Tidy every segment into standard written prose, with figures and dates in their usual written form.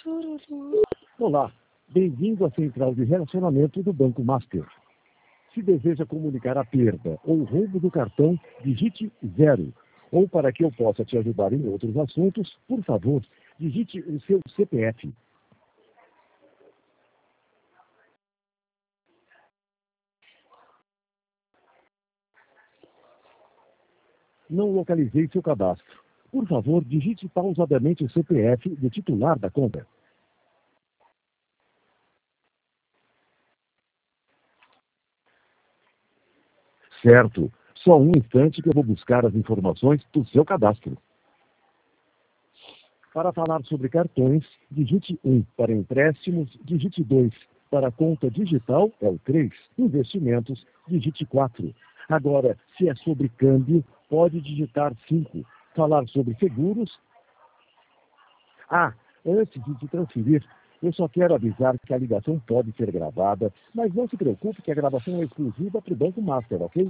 Olá, bem-vindo à Central de Relacionamento do Banco Master. Se deseja comunicar a perda ou roubo do cartão, digite 0. Ou para que eu possa te ajudar em outros assuntos, por favor, digite o seu CPF. Não localizei seu cadastro. Por favor, digite pausadamente o CPF do titular da conta. Certo. Só um instante que eu vou buscar as informações do seu cadastro. Para falar sobre cartões, digite 1. Para empréstimos, digite 2. Para conta digital, é o 3. Investimentos, digite 4. Agora, se é sobre câmbio, pode digitar 5. Falar sobre seguros. Antes de te transferir, eu só quero avisar que a ligação pode ser gravada, mas não se preocupe que a gravação é exclusiva para o Banco Master, ok?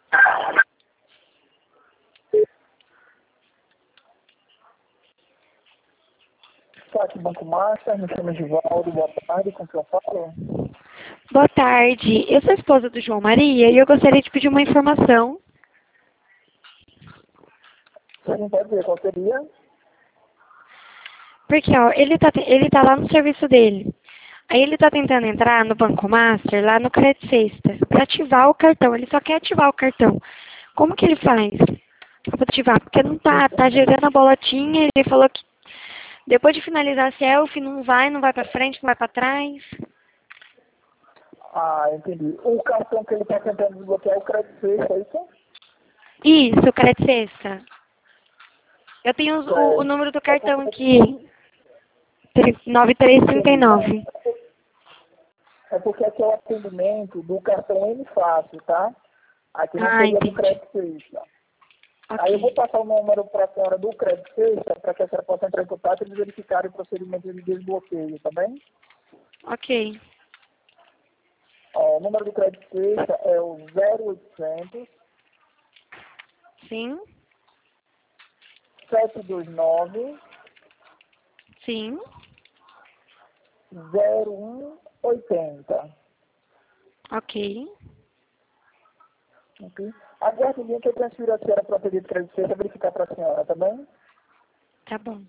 Aqui, Banco Master, me chamo Givaldo, boa tarde, com quem eu falo? Boa tarde, eu sou a esposa do João Maria e eu gostaria de pedir uma informação. Você não pode dizer qual seria? Porque, ó, ele tá lá no serviço dele. Aí ele tá tentando entrar no Banco Master, lá no Credit Sexta, para ativar o cartão. Ele só quer ativar o cartão. Como que ele faz para ativar? Porque não tá gerando a bolotinha. Ele falou que depois de finalizar a selfie, não vai para frente, não vai para trás. Entendi. O cartão que ele está tentando desbloquear é o Credit Sexta, é isso? Isso, o Credit Sexta. Eu tenho o número do cartão aqui. 9339. É porque aqui é o atendimento do cartão N Fácil, tá? Aqui não seria do Credit Sexta. Okay. Aí eu vou passar o número para a senhora do Credit Sexta para que a senhora possa entrar em contato e verificar o procedimento de desbloqueio, tá bem? Ok. O número do Credit Sexta é o 0800 Sim. 729 Sim. 0180. Ok. Ok? Aguarde que eu transfiro a senhora para o pedido de Credit Sexta verificar para a senhora, tá bem? Tá bom.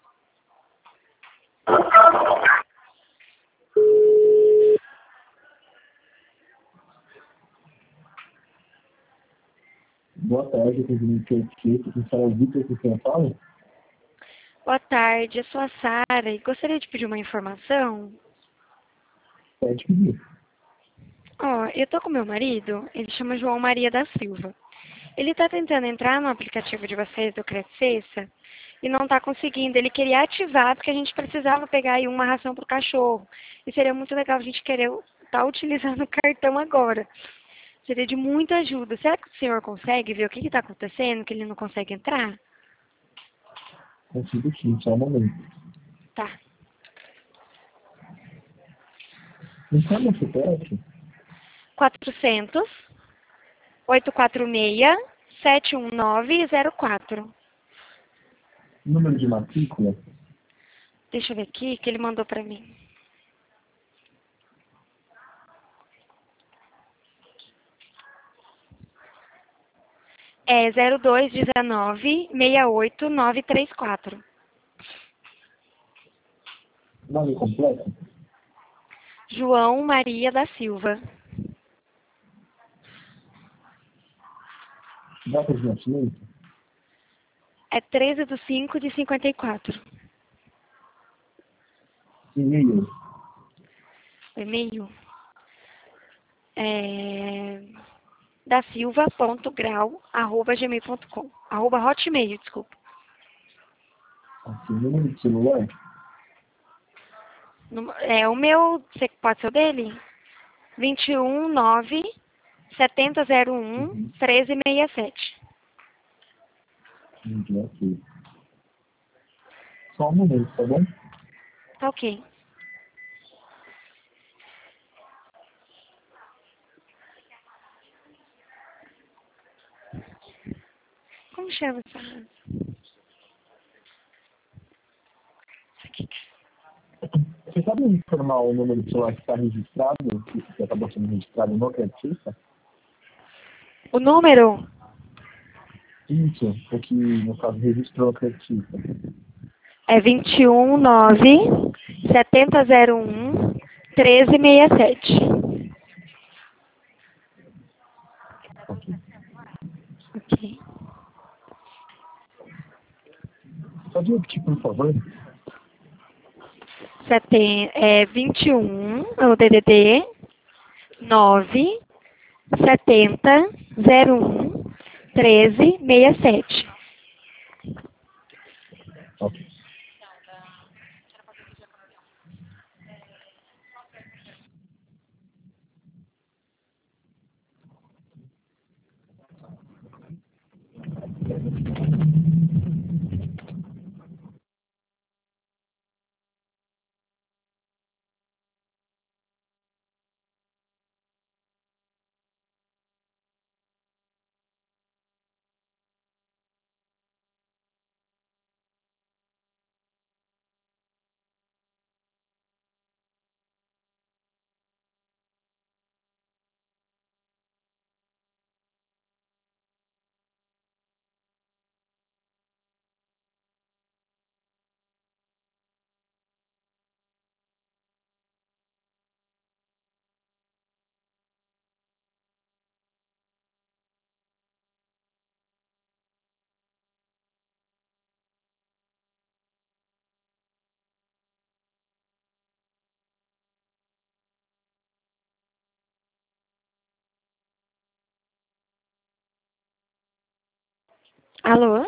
Boa tarde, presidente Credit Sexta, que fala Vitor, que quem fala? Boa tarde, eu sou a Sara e gostaria de pedir uma informação. Pode pedir. Ó, eu tô com meu marido, ele chama João Maria da Silva. Ele tá tentando entrar no aplicativo de vocês do Credit Sexta e não tá conseguindo. Ele queria ativar porque a gente precisava pegar aí uma ração pro cachorro. E seria muito legal a gente querer tá utilizando o cartão agora. Seria de muita ajuda. Será que o senhor consegue ver o que está acontecendo, que ele não consegue entrar? Consigo sim, só um momento. Tá. Me chama o CPF? 400 846 71904. Número de matrícula? Deixa eu ver aqui que ele mandou para mim. É 0219 68934. Nome completo? João Maria da Silva. Data de nascimento? É 13/5/54. E-mail? O e-mail é dasilva.grau@gmail.com. @hotmail, desculpa. Aqui, número de celular? É o meu, você pode ser o dele? 219 7001 1367. Entendi, ok. Só um momento, tá bom? Tá ok. Como chama essa raça? Isso aqui. Você sabe me informar o número de celular que está registrado, que acabou sendo registrado no Credit Suisse? O número? Isso, o que no caso registrou no Credit Suisse. É 219 7001 1367. Ok. Ok. Pode repetir, por favor? 21, é o DDD 9 70 01 13 67. Ok. Alô?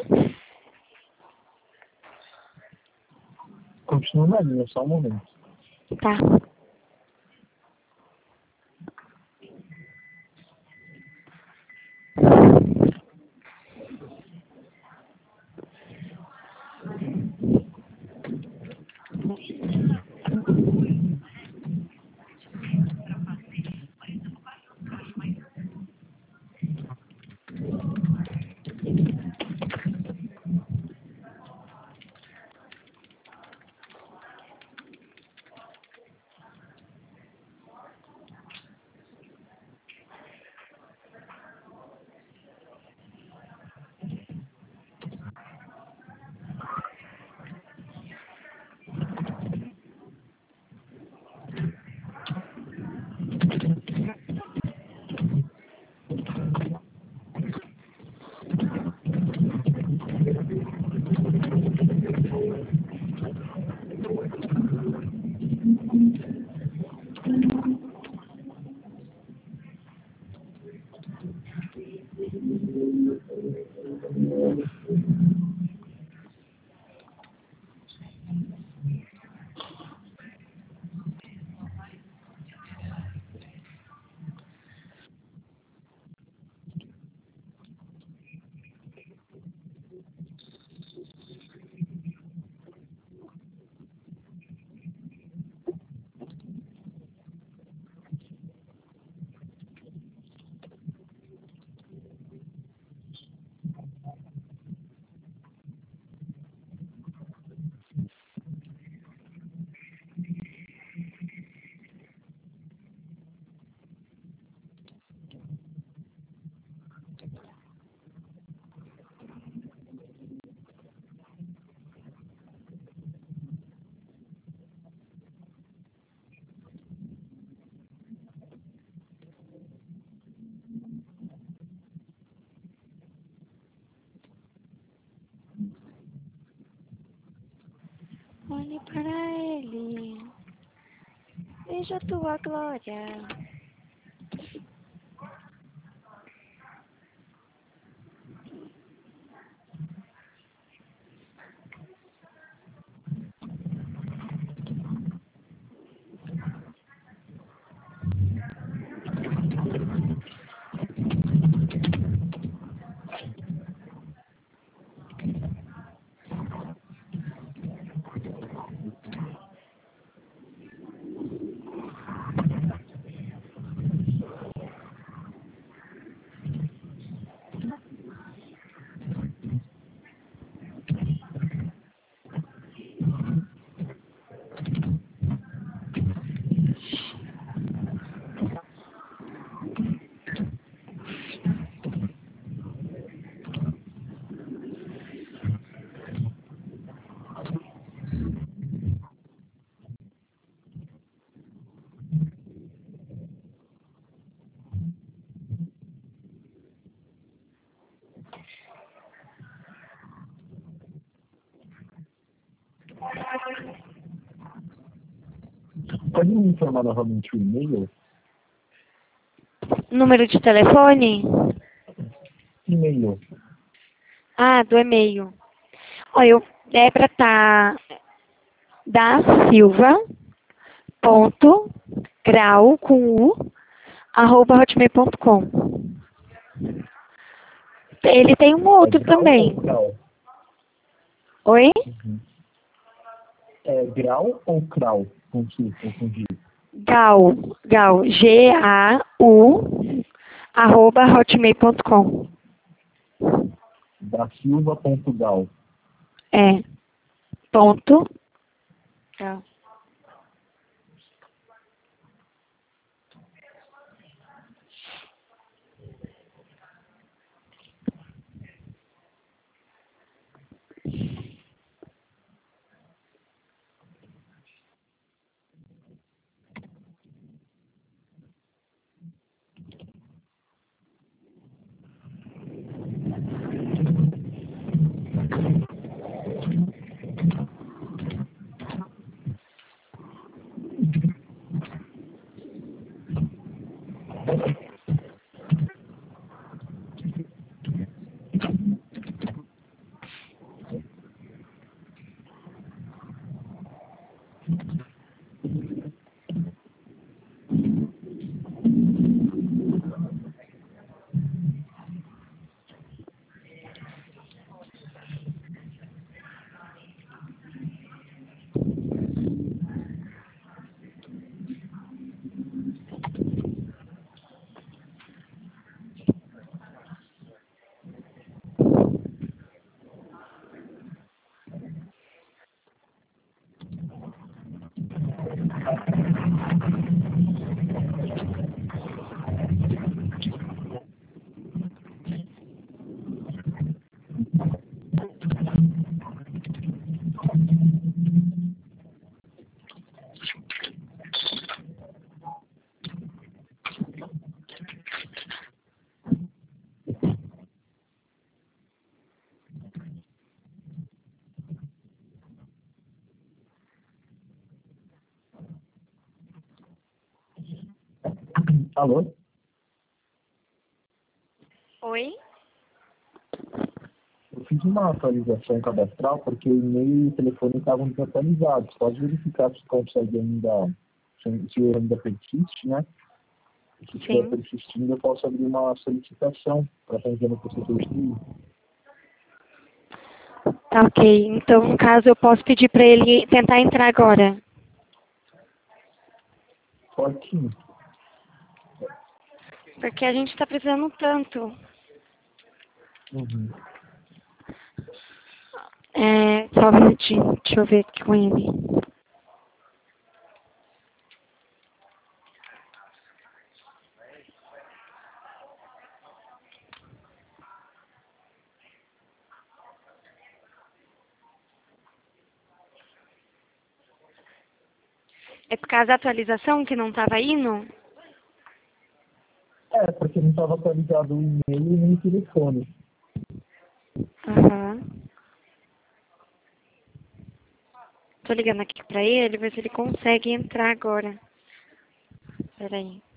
Continua na linha, só um momento. Tá. Olhe para ele. Veja a tua glória. Pode me informar novamente o e-mail? Número de telefone? E-mail. Ah, do e-mail. Olha, é para estar da Silva ponto grau com u @hotmail.com. Ele tem um outro grau também. ou grau? Oi? Uhum. É grau ou crau? Confundi. Gau, G-A-U @hotmail.com. Da Silva.gal. É. Ponto. Tá. Alô? Oi? Eu fiz uma atualização cadastral porque o e-mail e o telefone estavam desatualizados. Pode verificar se consegue ainda, se o ainda persiste, né? Se estiver Sim. persistindo, eu posso abrir uma solicitação para estar enviando para o setor de TI. Tá ok. Então, no caso, eu posso pedir para ele tentar entrar agora. Pode sim. Porque a gente está precisando tanto. Uhum. Só um minutinho. Deixa eu ver aqui com ele. É por causa da atualização que não estava indo? É, porque não estava atualizado o e-mail e nem o telefone. Aham. Tô ligando aqui pra ele, ver se ele consegue entrar agora. Peraí.